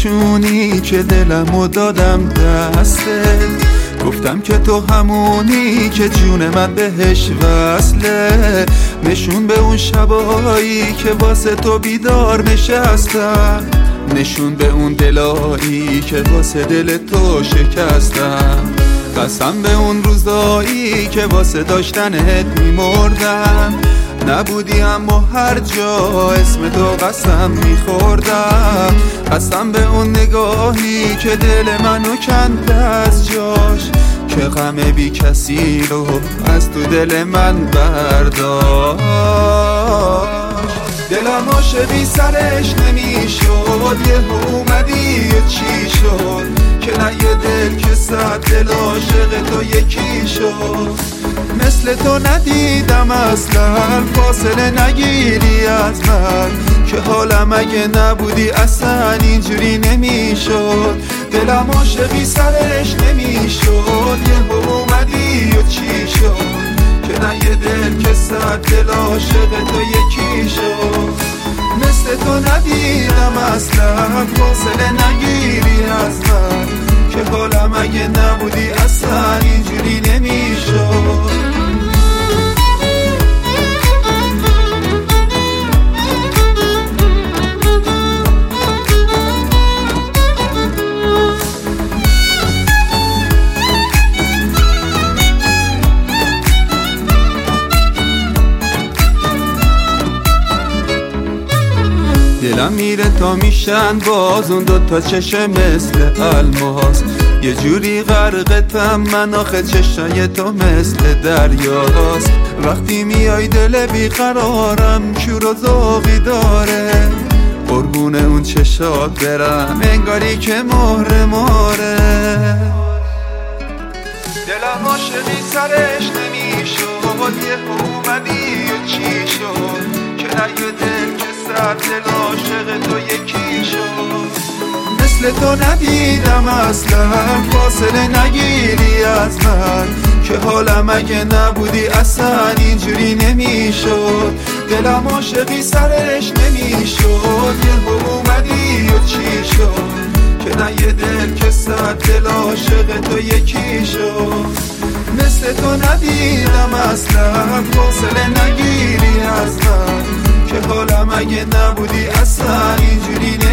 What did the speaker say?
نشونی که دلمو دادم دستت، گفتم که تو همونی که جون من بهش وصله. نشون به اون شبایی که واسه تو بیدار نشستم، نشون به اون دلایی که واسه دل تو شکستم. قسم به اون روزایی که واسه داشتنت میمردم، نبودی اما هر جا اسم تو قسم میخوردم. قسم به اون نگاهی که دل منو کند از جاش، که غم بی کسی رو از تو دل من برداشت. دلم عاشقی سرش نمیشد، یه اومدی و چی شد که نه یه دل که صد دل عاشق تو یکی شد. مثل تو ندیدم اصلا، فاصله نگیری از من، که حالم اگه نبودی اصلا اینجوری نمیشد. دلم عاشقی سرش نمیشد، یه اومدی و چی شد که نه یه دل که صد دل عاشق تو یکی شد. مثل تو ندیدم اصلا، فاصله نگیری از من، که حالم اگه نبودی اصلا اینجوری نمیشد. دلم میره تا میشن باز اون دوتا چشم مثل الماس، یه جوری غرقتم من آخه چشای تو مثل دریاست. وقتی میای دل بیقرارم شور و ذوقی داره، قربون اون چشات برم انگاری که مهر ماره. دلم عاشقی سرش نمیشد، یه اومدی و چی شد که نه یه دل که صد دل عاشق تو یکی شد. مثل تو ندیدم اصلا، فاصله نگیری از من، که حالم اگه نبودی اصلا اینجوری نمیشد. دلم عاشقی سرش نمیشد، یه اومدی و چی شد که نه یه دل که صد دل عاشق تو یکی شد. مثل تو ندیدم اصلا، فاصله نگیری از من، که حالم اگه نبودی اصلا اینجوری